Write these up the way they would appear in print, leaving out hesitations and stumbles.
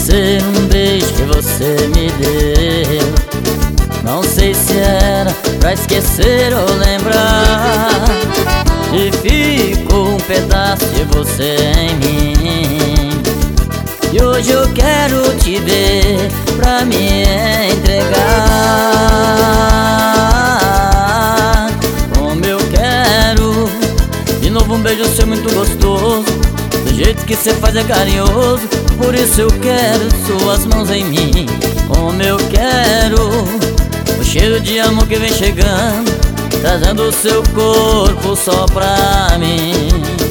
esquecer um beijo que você me deu. Não sei se era pra esquecer ou lembrar, e ficou um pedaço de você em mim. E hoje eu quero te ver pra me entregar. Como eu quero de novo um beijo seu muito gostoso, do jeito que cê faz é carinhoso. Por isso eu quero suas mãos em mim. Como eu quero o cheiro de amor que vem chegando, trazendo o seu corpo só pra mim.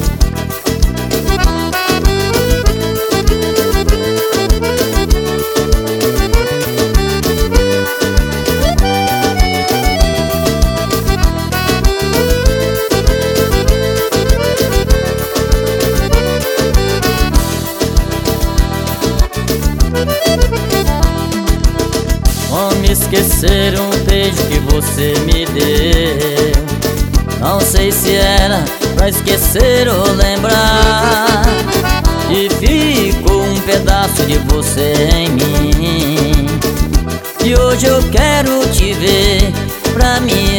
Como esquecer um beijo que você me deu? Não sei se era pra esquecer ou lembrar, e ficou um pedaço de você em mim. E hoje eu quero te ver pra me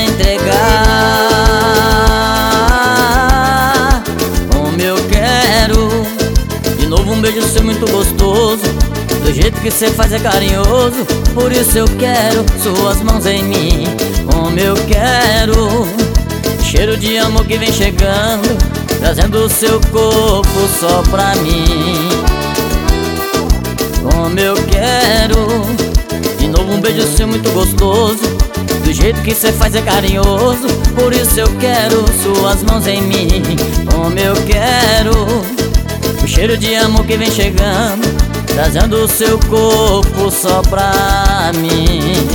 entregar. Como eu quero de novo um beijo seu muito gostoso, do jeito que cê faz é carinhoso. Por isso eu quero suas mãos em mim. Como eu quero cheiro de amor que vem chegando, trazendo o seu corpo só pra mim. Como eu quero de novo um beijo seu muito gostoso, do jeito que cê faz é carinhoso. Por isso eu quero suas mãos em mim. Como eu quero o cheiro de amor que vem chegando, trazendo o seu corpo só pra mim.